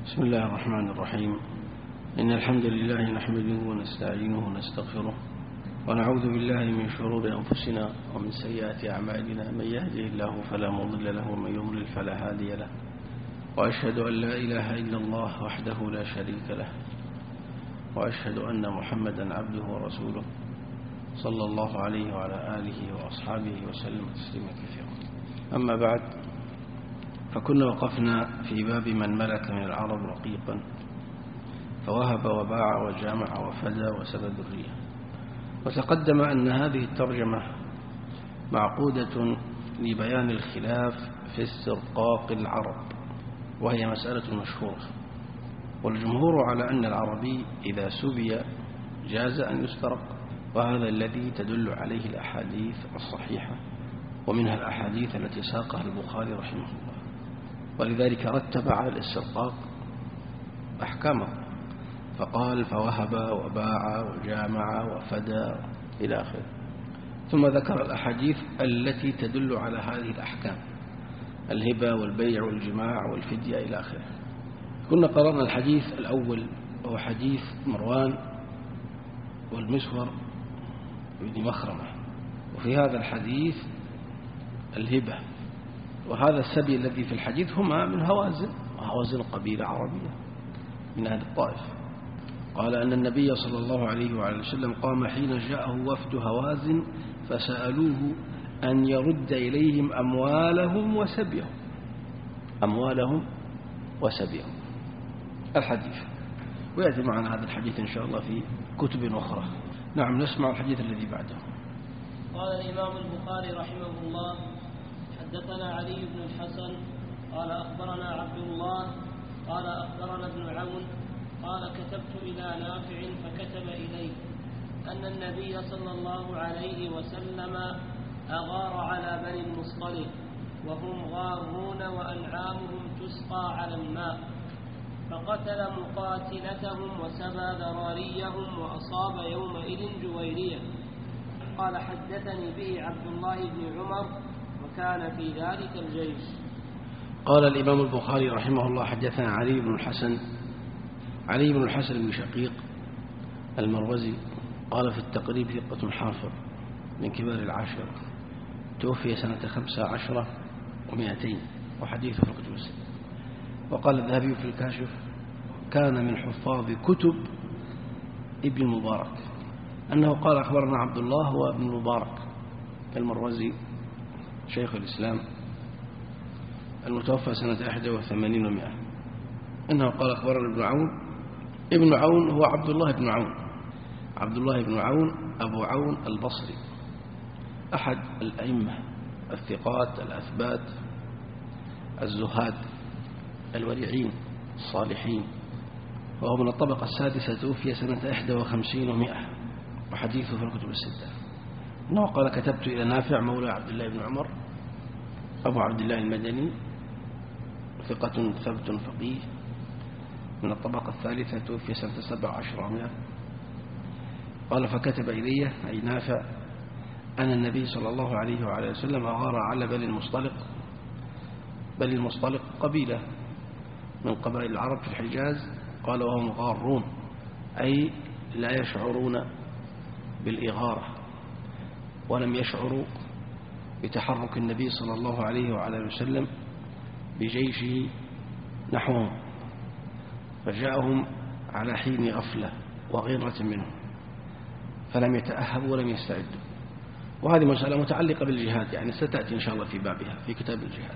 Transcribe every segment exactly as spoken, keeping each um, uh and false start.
بسم الله الرحمن الرحيم. إن الحمد لله نحمده ونستعينه ونستغفره ونعوذ بالله من شرور أنفسنا ومن سيئات أعمالنا. من يهده الله فلا مضل له ومن يضلل فلا هادي له، وأشهد أن لا إله إلا الله وحده لا شريك له، وأشهد أن محمدا عبده ورسوله صلى الله عليه وعلى آله وأصحابه وسلم تسليما كثيرا. أما بعد، فكنا وقفنا في باب من ملك من العرب رقيقا فوهب وباع وجامع وفدى وسبى ذرية. وتقدم أن هذه الترجمة معقودة لبيان الخلاف في استرقاق العرب، وهي مسألة مشهورة، والجمهور على أن العربي إذا سبي جاز أن يسترق، وهذا الذي تدل عليه الأحاديث الصحيحة، ومنها الأحاديث التي ساقها البخاري رحمه الله، ولذلك رتب على الاسترقاق أحكامه فقال فوهب وباع وجامع وفدى إلى آخره، ثم ذكر الأحاديث التي تدل على هذه الأحكام: الهبة والبيع والجماع والفدية إلى آخره. كنا قرأنا الحديث الأول وهو حديث مروان والمسور بن مخرمة، وفي هذا الحديث الهبة وهذا السبي الذي في الحديث هما من هوازن، وهوازن قبيلة عربية من أهل الطائف. قال أن النبي صلى الله عليه وعلى وسلم قام حين جاءه وفد هوازن فسألوه أن يرد إليهم أموالهم وسبيهم أموالهم وسبيهم الحديث، ويأتي معنا هذا الحديث إن شاء الله في كتب أخرى. نعم، نسمع الحديث الذي بعده. قال الإمام البخاري رحمه الله: حدثنا علي بن الحسن قال أخبرنا عبد الله قال أخبرنا ابن عون قال كتبت إلى نافع فكتب إليه أن النبي صلى الله عليه وسلم أغار على بني المصطلق وهم غارون وأنعامهم تسقى على الماء، فقتل مقاتلتهم وسبى ذراريهم وأصاب يومئذ جويرية. قال حدثني به عبد الله بن عمر وكان في ذلك الجيش. قال الإمام البخاري رحمه الله: حدثنا علي بن الحسن علي بن الحسن بن شقيق المروزي، قال في التقريب ثقة حافظ من كبار العاشرة، توفي سنة خمسة عشرة ومائتين، وحديثه في الكتب الستة. وقال الذهبي في الكاشف: كان من حفاظ كتب ابن المبارك، أنه قال أخبرنا عبد الله هو ابن المبارك المروزي شيخ الإسلام المتوفى سنة إحدى وثمانين ومائة، إنه قال أخبرنا ابن عون. ابن عون هو عبد الله بن عون عبد الله بن عون أبو عون البصري، أحد الأئمة الثقات الأثبات الزهاد الورعين الصالحين، وهو من الطبقة السادسة، توفي سنة إحدى وخمسين ومائة، وحديثه في الكتب الستة. إنه قال كتبت إلى نافع مولى عبد الله بن عمر أبو عبد الله المدني، ثقة ثبت فقيه من الطبقة الثالثة، توفي سنة سبع عشر ومائة. قال فكتب إليه أي نافع أن النبي صلى الله عليه وعلى وسلم أغار على بني المصطلق. بني المصطلق قبيلة من قبائل العرب في الحجاز، قال وهم غارون أي لا يشعرون بالإغارة، ولم يشعروا بتحرك النبي صلى الله عليه وعلى وسلم بجيشه نحوهم، فجاءهم على حين غفلة وغيرة منهم، فلم يتأهبوا ولم يستعدوا. وهذه مسألة متعلقة بالجهاد، يعني ستأتي إن شاء الله في بابها في كتاب الجهاد.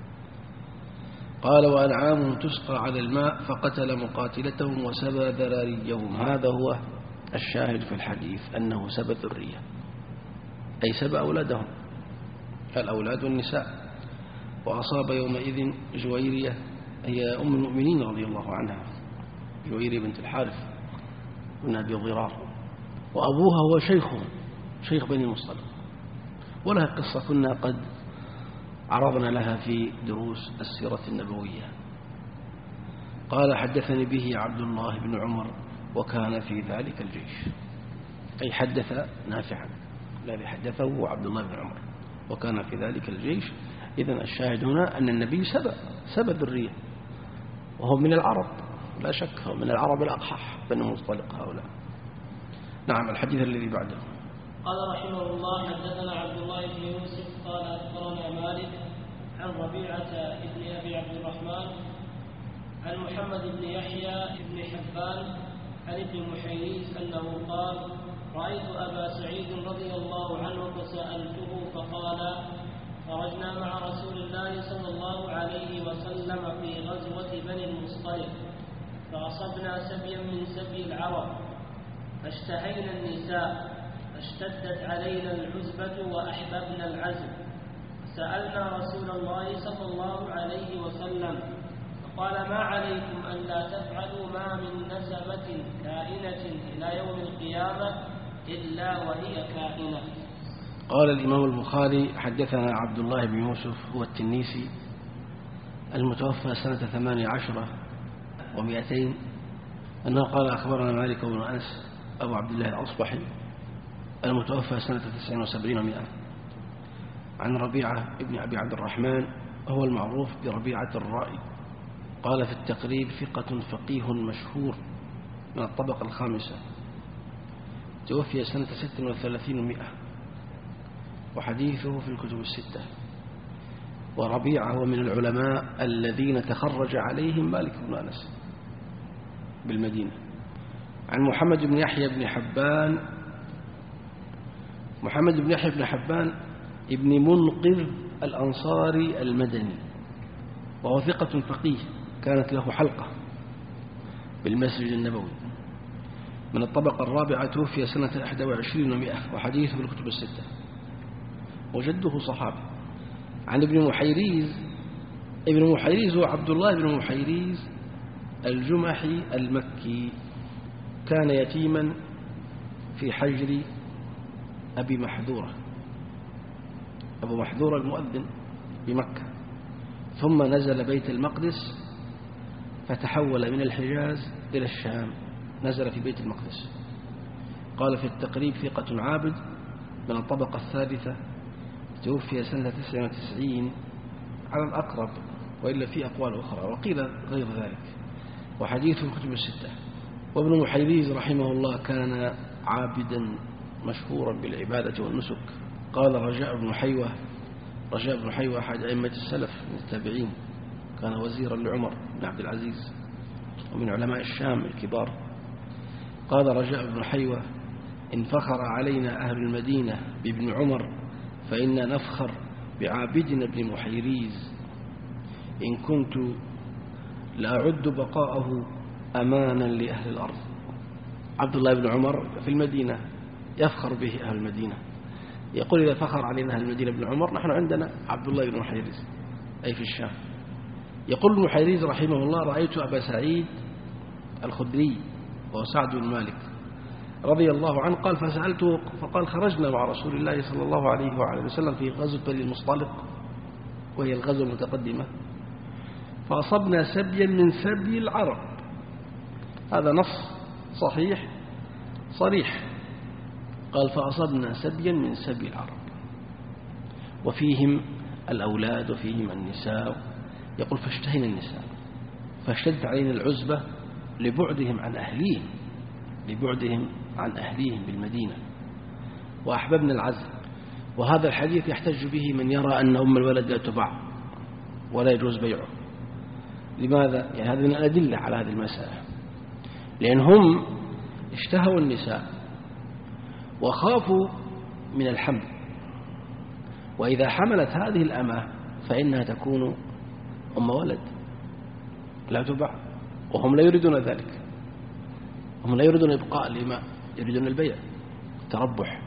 قال وأنعامهم تسقى على الماء فقتل مقاتلتهم وسبى ذراريهم. هذا هو الشاهد في الحديث، أنه سبى ذرية أي سبى أولادهم، الأولاد والنساء. وأصاب يومئذ جويرية هي أم المؤمنين رضي الله عنها، جويرية بنت الحارث بن أبي ضرار، وأبوها هو شيخه شيخ بني المصطلق، ولها قصة كنا قد عرضنا لها في دروس السيرة النبوية. قال حدثني به عبد الله بن عمر وكان في ذلك الجيش، أي حدث نافعا، الذي حدثه هو عبد الله بن عمر وكان في ذلك الجيش. إذن الشاهد هنا أن النبي سبى سبى ذرية، وهو من العرب لا شك، هو من العرب الأقحح بن المصطلق هؤلاء. نعم. الحديث الذي بعده. قال رحمه الله: حدثنا عبد الله بن يوسف قال أخبرنا مالك عن ربيعة ابن أبي عبد الرحمن عن محمد بن يحيى بن حبان عن ابن محيريز أنه قال: رأيت أبا سعيد رضي الله عنه فسألته فقال: خرجنا مع رسول الله صلى الله عليه وسلم في غزوة بني المصطلق فأصبنا سبيا من سبي العرب فاشتهينا النساء فاشتدت علينا العزبة وأحببنا العزم، سألنا رسول الله صلى الله عليه وسلم فقال: ما عليكم أن لا تفعلوا ما من نسبة كائنة إلى يوم القيامة إلا وهي كائنة. قال الإمام البخاري: حدثنا عبد الله بن يوسف هو التنيسي المتوفى سنة ثمان عشرة ومئتين أنه قال: أخبرنا مالك بن أنس أبو عبد الله الأصبحي المتوفى سنة تسع وسبعين ومئة عن ربيعة ابن أبي عبد الرحمن هو المعروف بربيعة الرائي. قال في التقريب: ثقة فقيه مشهور من الطبقة الخامسة، توفي سنة ست وثلاثين ومئة وحديثه في الكتب الستة. وربيعة هو من العلماء الذين تخرج عليهم مالك بن أنس بالمدينة. عن محمد بن يحيى بن حبان محمد بن يحيى بن حبان ابن منقذ الأنصاري المدني، وهو ثقة فقيه كانت له حلقة بالمسجد النبوي، من الطبقة الرابعة، توفي سنة إحدى وعشرين ومئة وحديثه في الكتب الستة، وجده صحابي. عن ابن محيريز ابن محيريز هو عبد الله بن محيريز الجمحي المكي، كان يتيما في حجر أبي محذورة أبو محذورة المؤذن بمكة، ثم نزل بيت المقدس فتحول من الحجاز إلى الشام، نزل في بيت المقدس. قال في التقريب: ثقة عابد من الطبقة الثالثة، توفي سنة تسع وتسعين على الأقرب، وإلا في أقوال أخرى وقيل غير ذلك، وحديثه الكتب الستة. وابن محيريز رحمه الله كان عابدا مشهورا بالعبادة والنسك. قال رجاء بن حيوة رجاء بن حيوة أحد أئمة السلف من التابعين، كان وزيرا لعمر بن عبد العزيز ومن علماء الشام الكبار. قال رجاء بن حيوة: إن فخر علينا أهل المدينة بابن عمر فإنا نفخر بعابدنا ابن محيريز، إن كنت لأعد بقاءه أمانا لأهل الأرض. عبد الله بن عمر في المدينة يفخر به أهل المدينة، يقول: إذا فخر علينا أهل المدينة بن عمر نحن عندنا عبد الله بن محيريز، أي في الشام. يقول ابن محيريز رحمه الله: رأيت أبا سعيد الخدري وهو سعد بن مالك رضي الله عنه، قال: فسألته فقال: خرجنا مع رسول الله صلى الله عليه وعلى وسلم في غزوة بني المصطلق، وهي الغزوة المتقدمة، فأصبنا سبيا من سبي العرب. هذا نص صحيح صريح، قال: فأصبنا سبيا من سبي العرب، وفيهم الأولاد وفيهم النساء. يقول: فاشتهينا النساء، فاشتدت علينا العزبة لبعدهم عن أهليهم لبعدهم عن أهليهم بالمدينة، وأحببنا العزل. وهذا الحديث يحتج به من يرى أن أم الولد لا تباع ولا يجوز بيعه. لماذا؟ يعني هذه من الأدلة على هذه المسألة، لأنهم اشتهوا النساء وخافوا من الحمل، وإذا حملت هذه الأمة فإنها تكون أم ولد لا تباع، وهم لا يريدون ذلك، هم لا يريدون إبقاء الإماء، يريدون البيع تربح.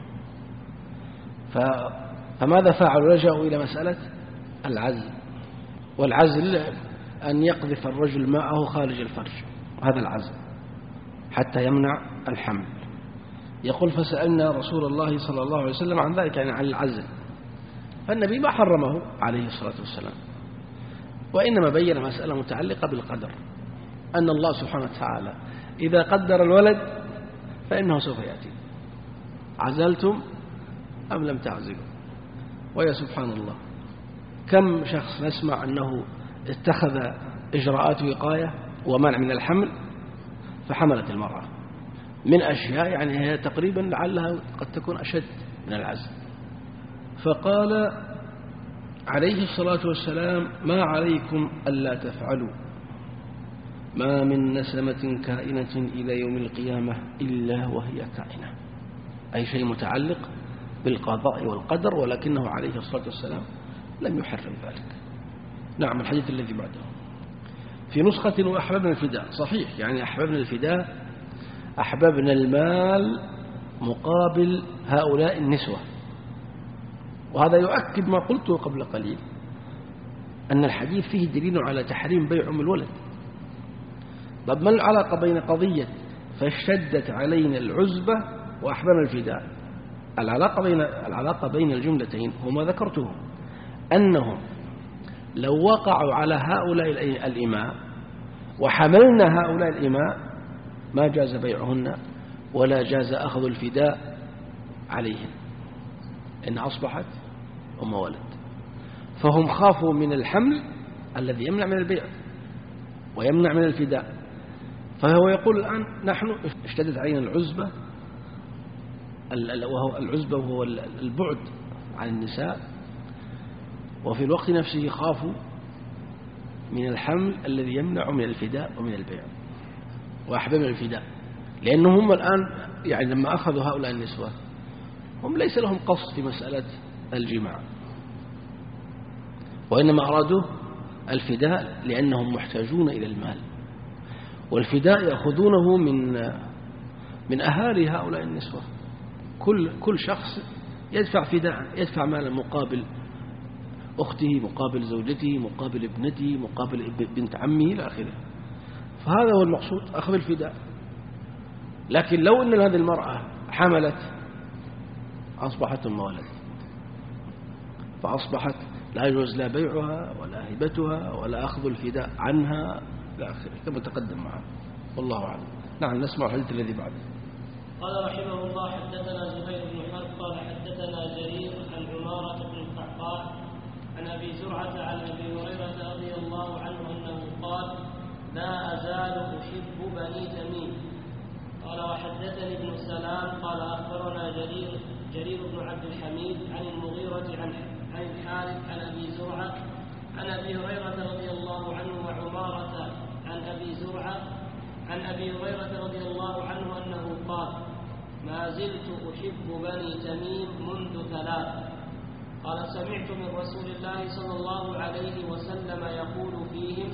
فماذا فعلوا؟ لجأوا إلى مسألة العزل، والعزل أن يقذف الرجل ماءه خارج الفرج، هذا العزل حتى يمنع الحمل. يقول: فسألنا رسول الله صلى الله عليه وسلم عن ذلك، يعني عن العزل، فالنبي ما حرمه عليه الصلاة والسلام، وإنما بين مسألة متعلقة بالقدر، أن الله سبحانه وتعالى إذا قدر الولد فإنه سوف يأتي، عزلتم أم لم تعزلوا. ويا سبحان الله، كم شخص نسمع أنه اتخذ إجراءات وقاية ومنع من الحمل فحملت المرأة من أشياء يعني هي تقريبا لعلها قد تكون أشد من العزل. فقال عليه الصلاة والسلام ما عليكم ألا تفعلوا ما من نسمة كائنة إلى يوم القيامة إلا وهي كائنة، أي شيء متعلق بالقضاء والقدر، ولكنه عليه الصلاة والسلام لم يحرم ذلك. نعم. الحديث الذي بعده في نسخة وأحببنا الفداء، صحيح يعني أحببنا الفداء، أحببنا المال مقابل هؤلاء النسوة. وهذا يؤكد ما قلته قبل قليل أن الحديث فيه دليل على تحريم بيع أم الولد. طب ما العلاقة بين قضية فاشتدت علينا العزبة وأحببنا الفداء؟ العلاقة بين العلاقة بين الجملتين هما ذكرته، أنهم لو وقعوا على هؤلاء الإماء وحملنا هؤلاء الإماء ما جاز بيعهن ولا جاز أخذ الفداء عليهن، إن أصبحت أم ولد. فهم خافوا من الحمل الذي يمنع من البيع ويمنع من الفداء. فهو يقول الآن نحن اشتدت علينا العزبة، وهو العزبة وهو البعد عن النساء، وفي الوقت نفسه خافوا من الحمل الذي يمنع من الفداء ومن البيع، وأحببنا الفداء، لأنهم الآن يعني لما أخذوا هؤلاء النسوة هم ليس لهم قصد في مسألة الجماع، وإنما أرادوا الفداء لأنهم محتاجون إلى المال، والفداء يأخذونه من من أهالي هؤلاء النسوة. كل كل شخص يدفع فداء، يدفع مالا مقابل أخته، مقابل زوجته، مقابل ابنته، مقابل بنت عمه إلى آخره. فهذا هو المقصود، أخذ الفداء. لكن لو أن هذه المرأة حملت أصبحت أم ولد، فأصبحت لا يجوز لا بيعها ولا هبتها ولا أخذ الفداء عنها إلى آخره كما تقدم معنا، والله أعلم. نعم. نسمع الحديث الذي بعده. قال رحمه الله حدثنا زهير بن حرب قال حدثنا جرير عن عمارة بن القعقاع عن أبي زرعة عن أبي هريرة رضي الله عنه أنه قال لا أزال أحب بني تميم. قال وحدثني ابن السلام قال أخبرنا جرير جرير بن عبد الحميد عن المغيرة عن عن الحارث عن أبي زرعة عن أبي هريرة رضي الله عنه وعمارة عن أبي زرعة عن أبي هريرة رضي الله عنه أنه قال ما زلت أحب بني تميم منذ ثلاث. قال سمعت من رسول الله صلى الله عليه وسلم يقول فيهم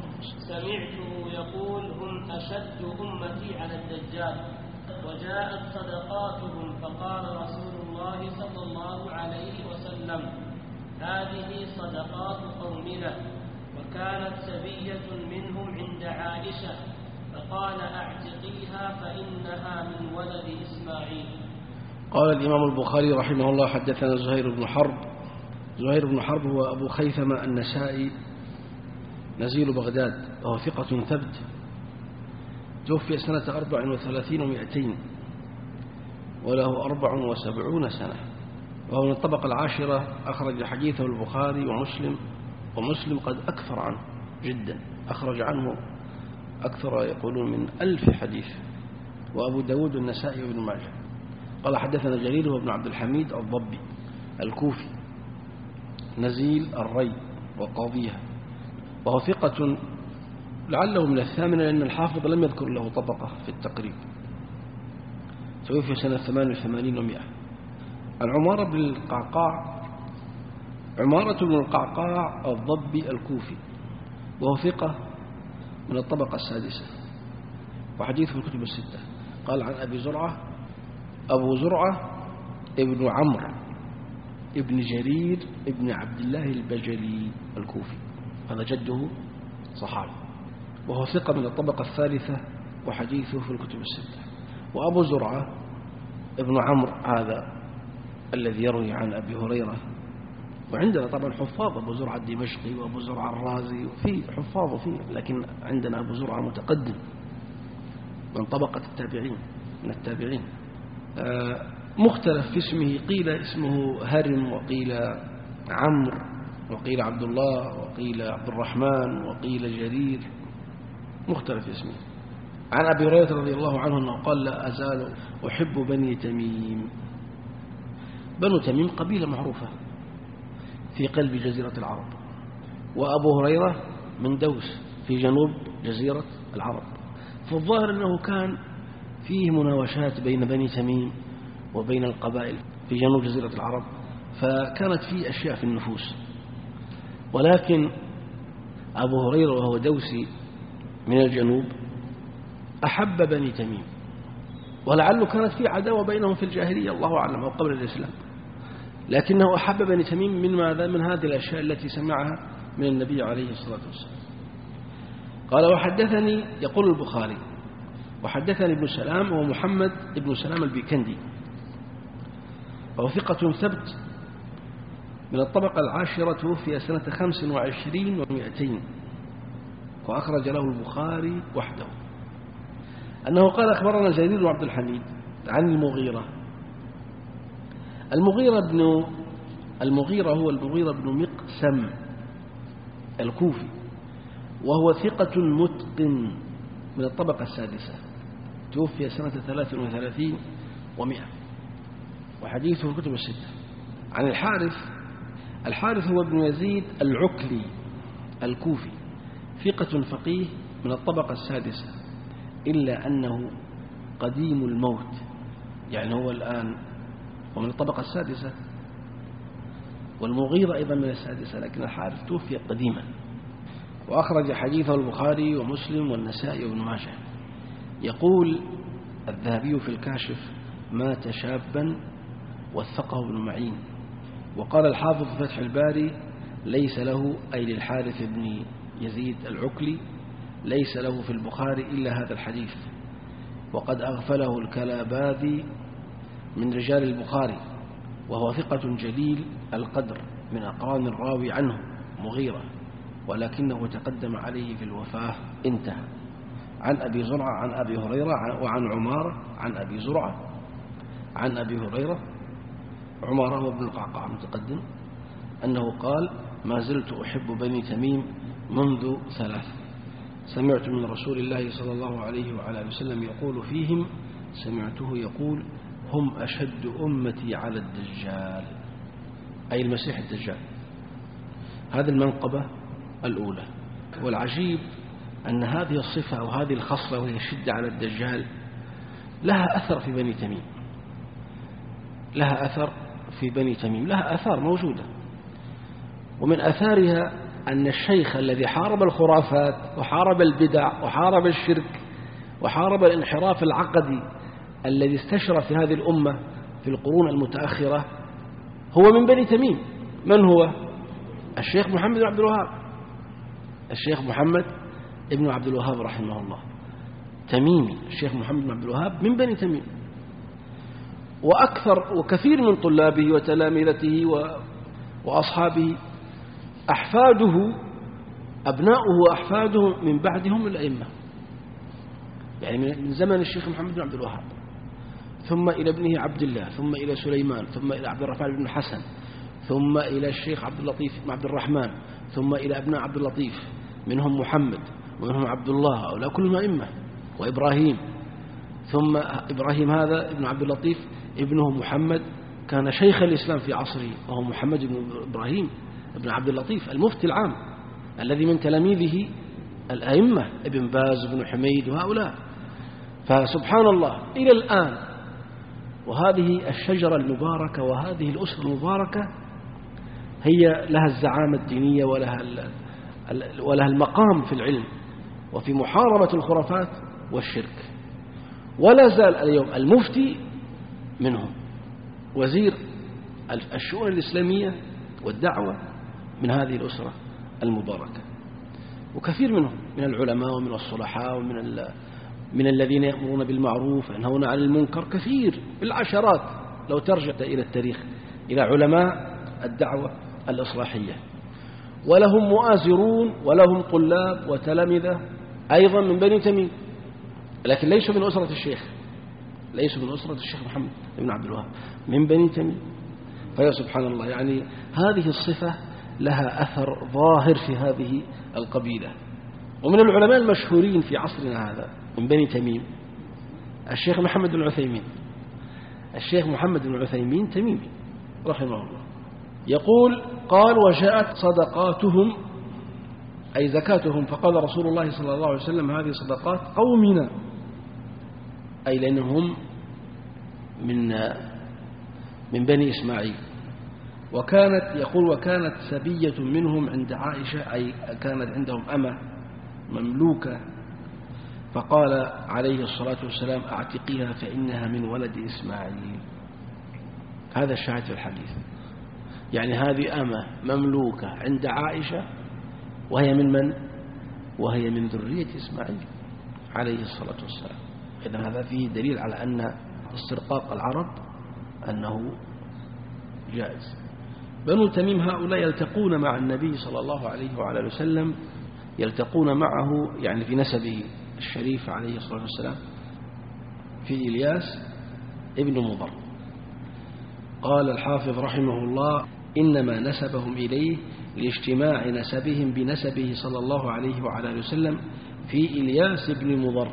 سمعته يقول هم أشد أمتي على الدجال وجاءت صدقاتهم فقال رسول الله صلى الله عليه وسلم هذه صدقات قومنا. وكانت سبية منهم عند عائشة فقال اعتقيها فإنها من ولد إسماعيل. قال الإمام البخاري رحمه الله حدثنا زهير بن حرب. زهير بن حرب هو أبو خيثمة النسائي نزيل بغداد، وهو ثقة ثبت، توفي سنة أربع وثلاثين ومائتين وله أربع وسبعون سنة، وهو من الطبقة العاشرة، أخرج حديثه البخاري ومسلم، ومسلم قد أكثر عنه جدا، أخرج عنه أكثر يقولون من ألف حديث، وأبو داود والنسائي وابن ماجه. قال حدثنا جرير وابن عبد الحميد الضبي الكوفي نزيل الري وقاضيها، وهو ثقة لعله من الثامنة لأن الحافظ لم يذكر له طبقة في التقريب، توفي سنة ثمان وثمانين ومائة. عن عمارة بن القعقاع عمارة بن القعقاع الضبي الكوفي، وهو ثقة من الطبقة السادسة، وحديث في الكتب الستة. قال عن أبي زرعة أبو زرعة ابن عمرو ابن جرير ابن عبد الله البجلي الكوفي، هذا جده صحابي، وهو ثقة من الطبقة الثالثة، وحديثه في الكتب الستة. وأبو زرعة ابن عمرو هذا الذي يروي عن أبي هريرة، وعندنا طبعا حفاظ، أبو زرعة الدمشقي وأبو زرعة الرازي، وفي حفاظ فيه، لكن عندنا أبو زرعة متقدم من طبقة التابعين من التابعين. مختلف في اسمه، قيل اسمه هرم، وقيل عمرو، وقيل عبد الله، وقيل عبد الرحمن، وقيل جرير، مختلف اسمه. عن أبي هريرة رضي الله عنه أنه قال لا أزال أحب بني تميم. بنو تميم قبيلة معروفة في قلب جزيرة العرب، وأبو هريرة من دوس في جنوب جزيرة العرب، فالظاهر أنه كان فيه مناوشات بين بني تميم وبين القبائل في جنوب جزيرة العرب، فكانت فيه أشياء في النفوس. ولكن أبو هريرة وهو دوسي من الجنوب أحب بني تميم، ولعله كانت فيه عداوة بينهم في الجاهلية الله أعلم أو قبل الإسلام، لكنه أحب بني تميم من ماذا؟ من هذه الأشياء التي سمعها من النبي عليه الصلاة والسلام. قال وحدثني، يقول البخاري وحدثني ابن سلام ومحمد ابن سلام البيكندي، وهو ثقة ثبت من الطبقة العاشرة، توفي سنة خمس وعشرين ومئتين، وأخرج له البخاري وحده، أنه قال أخبرنا جرير بن عبد الحميد عن المغيرة. المغيرة بن المغيرة هو المغيرة بن مقسم الكوفي، وهو ثقة متقن من الطبقة السادسة، توفي سنة ثلاث وثلاثين ومئة، وحديثه الكتب الستة. عن الحارث الحارث هو ابن يزيد العكلي الكوفي، ثقة فقيه من الطبقة السادسة، إلا أنه قديم الموت، يعني هو الآن ومن الطبقة السادسة، والمغيرة أيضا من السادسة، لكن الحارث توفي قديما. وأخرج حديثه البخاري ومسلم والنسائي وابن ماجه. يقول الذهبي في الكاشف مات شابا وثقه ابن معين. وقال الحافظ في فتح الباري ليس له، أي للحارث بن يزيد العكلي، ليس له في البخاري إلا هذا الحديث، وقد أغفله الكلاباذي من رجال البخاري، وهو ثقة جليل القدر من أقران الراوي عنه مغيرة، ولكنه تقدم عليه في الوفاة انتهى. عن أبي زرعة عن أبي هريرة وعن عمارة عن أبي زرعة عن أبي هريرة، عمارة هو ابن القعقاع متقدم، أنه قال ما زلت أحب بني تميم منذ ثلاث، سمعت من رسول الله صلى الله عليه وعلى وسلم يقول فيهم، سمعته يقول هم أشد أمتي على الدجال، أي المسيح الدجال. هذه المنقبة الأولى. والعجيب أن هذه الصفة أو هذه الخصلة وهي الشدة على الدجال لها أثر في بني تميم، لها أثر في بني تميم، لها أثار موجودة. ومن أثارها أن الشيخ الذي حارب الخرافات وحارب البدع وحارب الشرك وحارب الانحراف العقدي الذي استشرى في هذه الأمة في القرون المتأخرة هو من بني تميم. من هو؟ الشيخ محمد بن عبد الوهاب، الشيخ محمد بن عبد الوهاب رحمه الله تميمي، الشيخ محمد بن عبد الوهاب من بني تميم. وأكثر وكثير من طلابه وتلامذته وأصحابه أحفاده أبناؤه وأحفاده من بعدهم الأئمة، يعني من زمن الشيخ محمد بن عبد الوهاب ثم إلى ابنه عبد الله، ثم إلى سليمان، ثم إلى عبد الرحمن بن حسن، ثم إلى الشيخ عبد اللطيف بن عبد الرحمن، ثم إلى أبناء عبد اللطيف منهم محمد ومنهم عبد الله، أولئك كلهم أئمة، وإبراهيم، ثم إبراهيم هذا ابن عبد اللطيف ابنه محمد كان شيخ الإسلام في عصره، وهو محمد بن إبراهيم ابن عبد اللطيف المفتي العام الذي من تلاميذه الأئمة ابن باز وابن حميد وهؤلاء. فسبحان الله إلى الآن وهذه الشجرة المباركة وهذه الأسرة المباركة هي لها الزعامة الدينية ولها ولها المقام في العلم وفي محاربة الخرافات والشرك، ولا زال اليوم المفتي منهم، وزير الشؤون الإسلامية والدعوة من هذه الأسرة المباركة، وكثير منهم من العلماء ومن الصلحاء ومن من الذين يأمرون بالمعروف وينهون عن المنكر، كثير بالعشرات لو ترجع إلى التاريخ إلى علماء الدعوة الإصلاحية، ولهم مؤازرون ولهم طلاب وتلامذة أيضا من بني تميم، لكن ليسوا من أسرة الشيخ، ليسوا من أسرة الشيخ محمد بن عبد الوهاب، من بني تميم. فيا سبحان الله، يعني هذه الصفة لها أثر ظاهر في هذه القبيلة، ومن العلماء المشهورين في عصرنا هذا من بني تميم الشيخ محمد بن عثيمين. الشيخ محمد بن عثيمين تميمي رحمه الله، يقول قال وجاءت صدقاتهم أي زكاتهم، فقال رسول الله صلى الله عليه وسلم هذه صدقات قومنا، أي لأنهم من من بني إسماعيل. وكانت يقول وكانت سبية منهم عند عائشة، أي كانت عندهم أمة مملوكة، فقال عليه الصلاة والسلام أعتقيها فإنها من ولد إسماعيل. هذا الشاهد في الحديث، يعني هذه أمة مملوكة عند عائشة وهي من من؟ وهي من ذرية إسماعيل عليه الصلاة والسلام. إذن هذا فيه دليل على أن استرقاق العرب أنه جائز. بنو تميم هؤلاء يلتقون مع النبي صلى الله عليه وعلى وسلم، يلتقون معه يعني في نسبه الشريف عليه الصلاة والسلام في إلياس ابن مضر. قال الحافظ رحمه الله إنما نسبهم إليه لاجتماع نسبهم بنسبه صلى الله عليه وعلى وسلم في إلياس ابن مضر،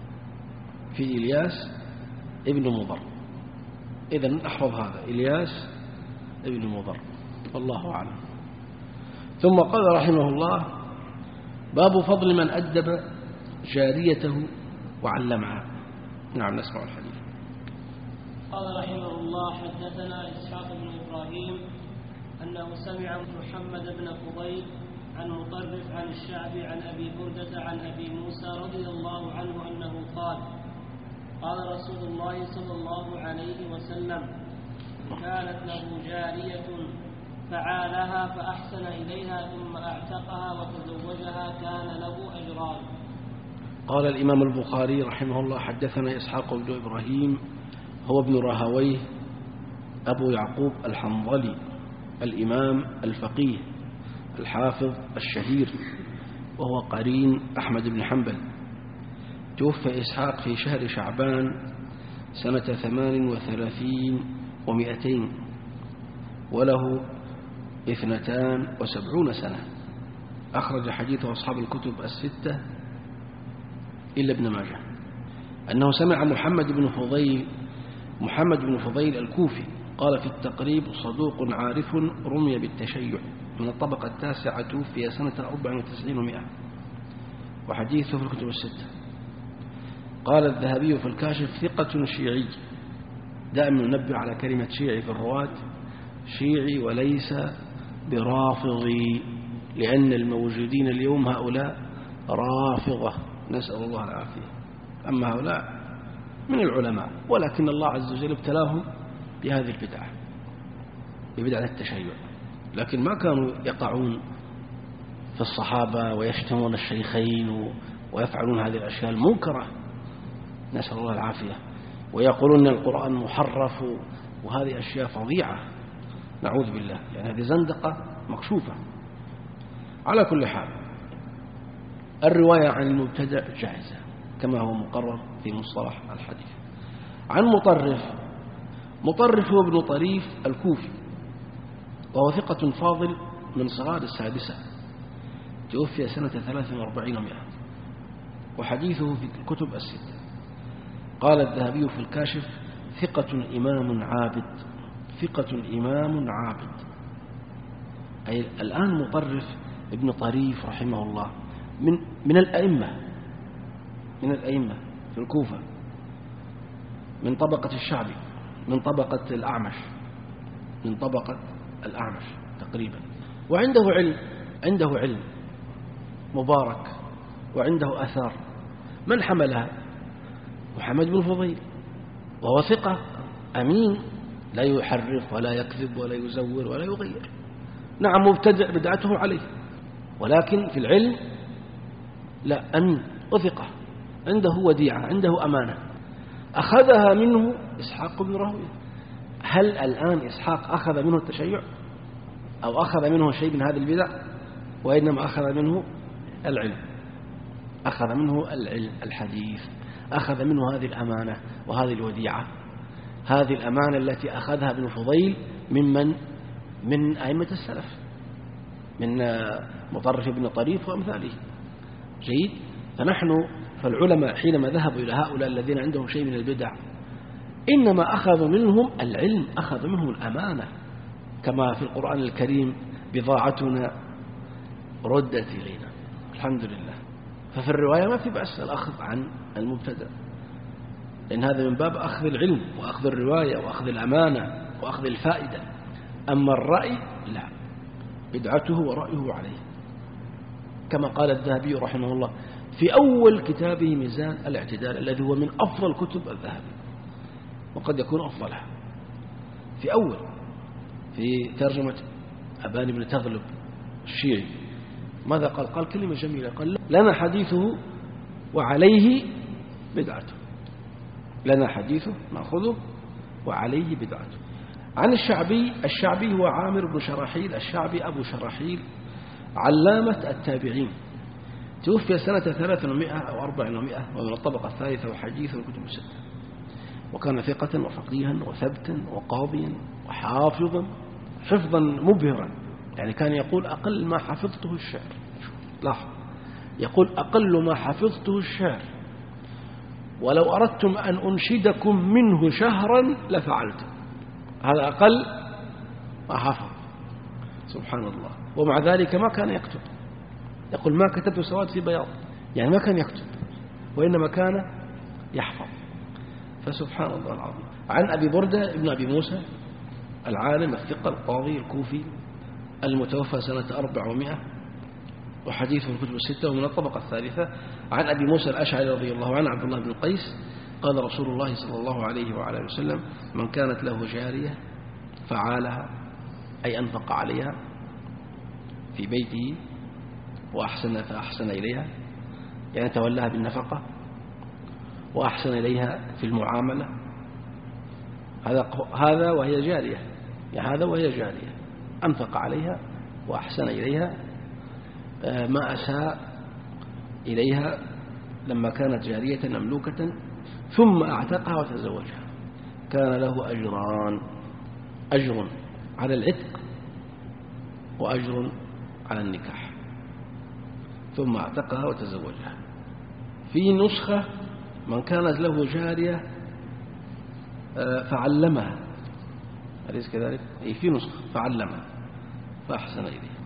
في إلياس ابن مضر. إذن أحفظ هذا إلياس ابن مضر، والله أعلم. ثم قال رحمه الله باب فضل من أدب جاريته وعلمها. نعم نسمع الحديث. قال رحمه الله حدثنا إسحاق بن إبراهيم أنه سمع محمد بن فضيل عن مطرف عن الشعبي عن أبي بردة عن أبي موسى رضي الله عنه أنه قال قال رسول الله صلى الله عليه وسلم كانت له جارية فعالها فأحسن إليها ثم أعتقها وتزوجها كان له أجران. قال الإمام البخاري رحمه الله حدثنا إسحاق بن إبراهيم هو ابن راهويه أبو يعقوب الحنظلي الإمام الفقيه الحافظ الشهير، وهو قرين أحمد بن حنبل. توفى إسحاق في شهر شعبان سنة ثمان وثلاثين ومئتين، وله اثنتان وسبعون سنة. أخرج حديثه أصحاب الكتب الستة إلا ابن ماجه. أنه سمع محمد بن فضيل محمد بن فضيل الكوفي قال في التقريب صدوق عارف رمي بالتشيع من الطبقة التاسعة توفي سنة أربع وتسعين ومئة، وحديثه في الكتب الستة. قال الذهبي في الكاشف ثقة شيعي. دائما ننبه على كلمة شيعي في الرواة، شيعي وليس برافضي، لأن الموجودين اليوم هؤلاء رافضة نسأل الله العافية. أما هؤلاء من العلماء، ولكن الله عز وجل ابتلاهم بهذه البدعة، ببدعة التشيع، لكن ما كانوا يقعون في الصحابة ويشتمون الشيخين ويفعلون هذه الأشياء المنكرة نسأل الله العافية، ويقولون القرآن محرف، وهذه أشياء فظيعة نعوذ بالله، يعني هذه زندقة مكشوفة. على كل حال الرواية عن المبتدع جائزة كما هو مقرر في مصطلح الحديث. عن مطرف، مطرف هو ابن طريف الكوفي، وهو ثقة فاضل من صغار السادسة، توفي سنة ثلاث وأربعين ومئة، وحديثه في الكتب الستة. قال الذهبي في الكاشف ثقة إمام عابد، ثقة إمام عابد. أي الآن مطرف ابن طريف رحمه الله من من الأئمة من الأئمة في الكوفة، من طبقة الشعبي، من طبقة الأعمش، من طبقة الأعمش تقريبا، وعنده علم، عنده علم مبارك، وعنده أثار. من حملها؟ محمد بن فضيل، وهو ثقة أمين لا يحرف ولا يكذب ولا يزور ولا يغير. نعم مبتدع بدعته عليه، ولكن في العلم لا، أمين وثقة، عنده وديعة، عنده أمانة. أخذها منه إسحاق بن راهويه. هل الآن إسحاق أخذ منه التشيع أو أخذ منه شيء من هذه البدع؟ وإنما أخذ منه العلم، أخذ منه العلم الحديث، أخذ منه هذه الأمانة وهذه الوديعة، هذه الأمانة التي أخذها ابن فضيل ممن من أئمة السلف، من مطرف بن طريف وأمثاله. جيد. فنحن فالعلماء حينما ذهبوا إلى هؤلاء الذين عندهم شيء من البدع إنما أخذوا منهم العلم، أخذوا منهم الأمانة، كما في القرآن الكريم بضاعتنا ردت إلينا، الحمد لله. ففي الرواية ما في بأس الأخذ عن المبتدأ، لأن هذا من باب أخذ العلم وأخذ الرواية وأخذ الأمانة وأخذ الفائدة. أما الرأي لا، بدعته ورأيه عليه، كما قال الذهبي رحمه الله في أول كتابه ميزان الاعتدال الذي هو من أفضل كتب الذهبي وقد يكون أفضلها. في أول في ترجمة أبان بن تغلب الشيعي ماذا قال؟ قال كلمة جميلة، قال لنا حديثه وعليه بدعته، لنا حديثه نأخذه وعليه بدعته. عن الشعبي، الشعبي هو عامر بن شراحيل الشعبي أبو شراحيل علامة التابعين، توفي سنة ثلاث ومائة أو أربع ومائة ومن الطبقة الثالثة وحديث الكتب الستة، وكان ثقة وفقيها وثبتا وقاضيا وحافظا حفظا مبهرا، يعني كان يقول أقل ما حفظته الشعر، لاحظ يقول أقل ما حفظته الشعر، ولو أردتم أن أنشدكم منه شهرا لفعلت، هذا أقل ما حفظ، سبحان الله. ومع ذلك ما كان يكتب، يقول ما كتبت سواد في بياض، يعني ما كان يكتب وإنما كان يحفظ، فسبحان الله العظيم. عن أبي بردة ابن أبي موسى العالم الثقة القاضي الكوفي المتوفى سنة أربع ومائة وحديثه الكتب الستة ومن الطبقة الثالثة. عن أبي موسى الأشعري رضي الله عنه عبد الله بن قيس قال رسول الله صلى الله عليه وعلى وسلم من كانت له جارية فعالها أي أنفق عليها في بيته وأحسن فأحسن إليها، يعني تولاها بالنفقة وأحسن إليها في المعاملة، هذا هذا وهي جارية، يعني هذا وهي جارية أنفق عليها وأحسن إليها، ما أساء إليها لما كانت جارية مملوكة ثم أعتقها وتزوجها كان له أجران، أجر على العتق وأجر على النكاح، ثم أعتقها وتزوجها. في نسخة من كانت له جارية فعلمها، أليس كذلك؟ أي في نسخة فعلمها فأحسن إليها.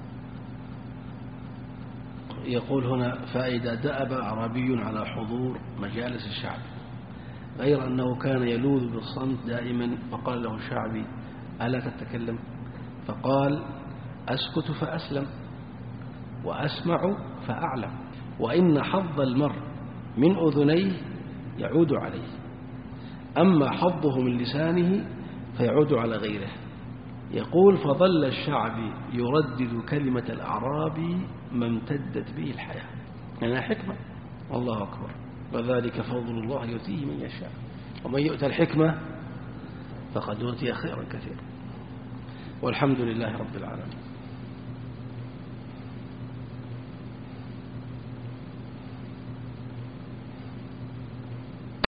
يقول هنا فائدة: دأب أعرابي على حضور مجالس الشعب غير أنه كان يلوذ بالصمت دائما، فقال له الشعبي: ألا تتكلم؟ فقال: أسكت فأسلم وأسمع فأعلم، وإن حظ المرء من أذنيه يعود عليه، أما حظه من لسانه فيعود على غيره. يقول: فظل الشعبي يردد كلمة الأعرابي ما امتدت به الحياة، يعني حكمة، الله أكبر، وذلك فضل الله يؤتيه من يشاء، ومن يؤتى الحكمة فقد أوتي خيرا كثيرا، والحمد لله رب العالمين.